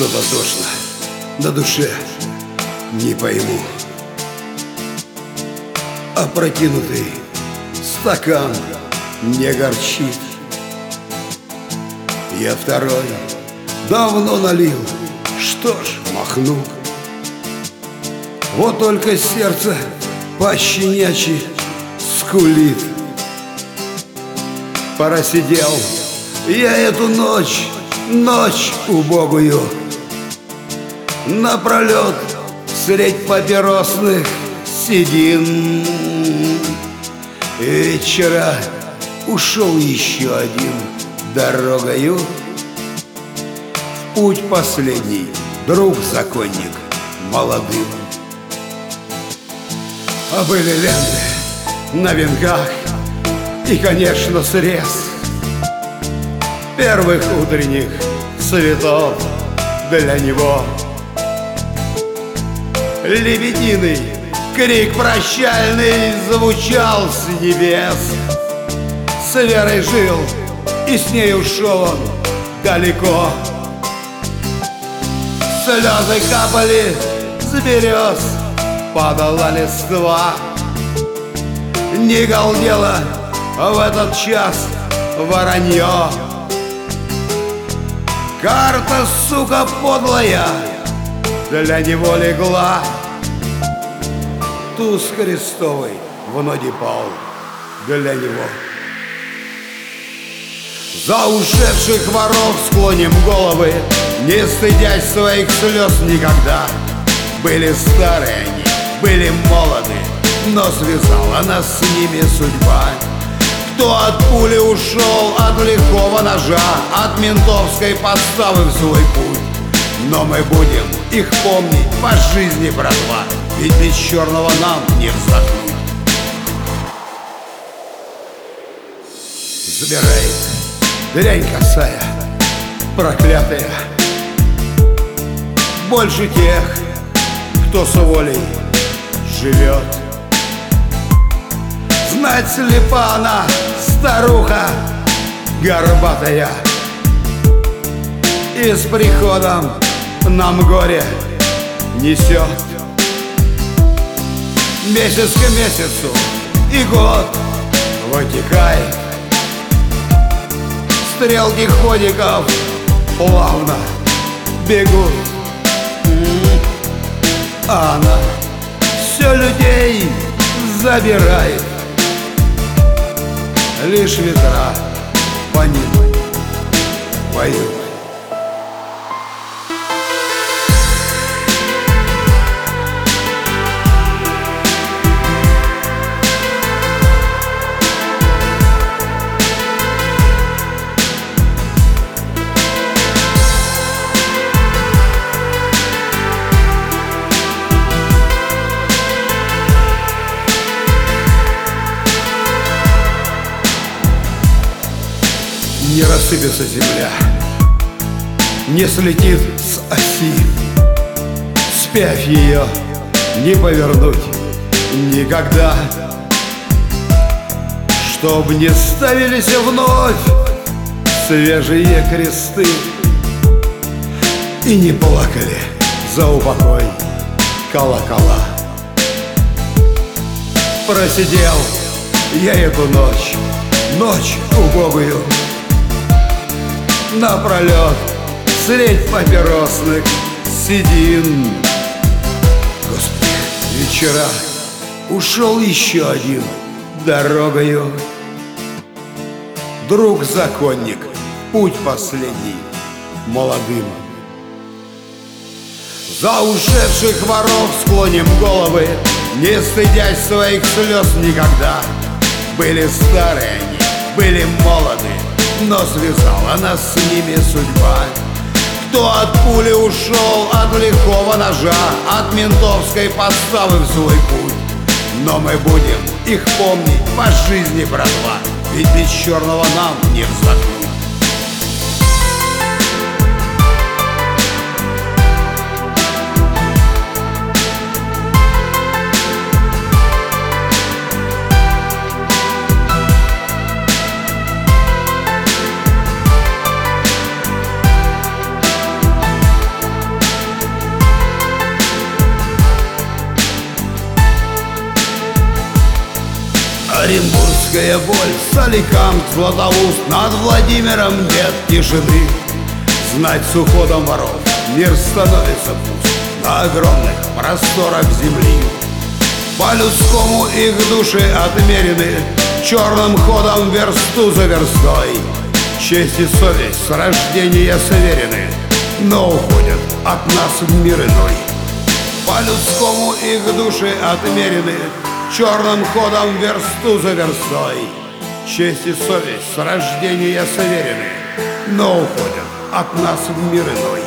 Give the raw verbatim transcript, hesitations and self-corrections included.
Что-то тошно на душе, не пойму. Опрокинутый стакан не горчит. Я второй давно налил, что ж, махну. Вот только сердце пощенячьи скулит. Просидел я эту ночь, ночь убогую, напролет средь папиросных седин. И вечера ушел еще один дорогою в путь последний, друг-законник молодым. А были ленты на венках и, конечно, срез первых утренних цветов для него. Лебединый крик прощальный звучал с небес. С Верой жил, и с ней ушел он далеко. Слезы капали с берез, падала листва. Не галдело в этот час воронье. Карта, сука, подлая, для него легла. Туз крестовый в ноги пал для него. За ушедших воров склоним головы, не стыдясь своих слез никогда. Были старые они, были молоды, но связала нас с ними судьба. Кто от пули ушел, от лихого ножа, от ментовской подставы в свой путь. Но мы будем их помнить по жизни, братва, ведь без черного нам не вздохнуть. Забирает дрянь косая, проклятая, больше тех, кто с волей живет. Знать слепа она, старуха горбатая, и с приходом нам горе несет. Месяц к месяцу и год вытекает. Стрелки ходиков плавно бегут, а она все людей забирает. Лишь ветра по ним поют. Не рассыпется земля, не слетит с оси. Спявь ее не повернуть никогда, чтоб не ставились вновь свежие кресты и не плакали за упокой колокола. Просидел я эту ночь, ночь убогую, напролет средь папиросных седин. Господи, вечера ушел еще один дорогою, друг-законник, путь последний молодым. За ушедших воров склоним головы, не стыдясь своих слез никогда. Были старые они, были молоды, но связала нас с ними судьба. Кто от пули ушел, от лихого ножа, от ментовской подставы в свой путь. Но мы будем их помнить по жизни, братва, ведь без черного нам не вздохнуть. Оренбургская боль, Соликамск, Златоуст, над Владимиром нет тишины. Знать, с уходом воров мир становится пуст на огромных просторах земли. По-людскому их души отмерены черным ходом версту за верстой. Честь и совесть с рождения сверены, но уходят от нас в мир иной. По-людскому их души отмерены черным ходом версту за верстой. Честь и совесть с рождения сверены, но уходят от нас в мир иной.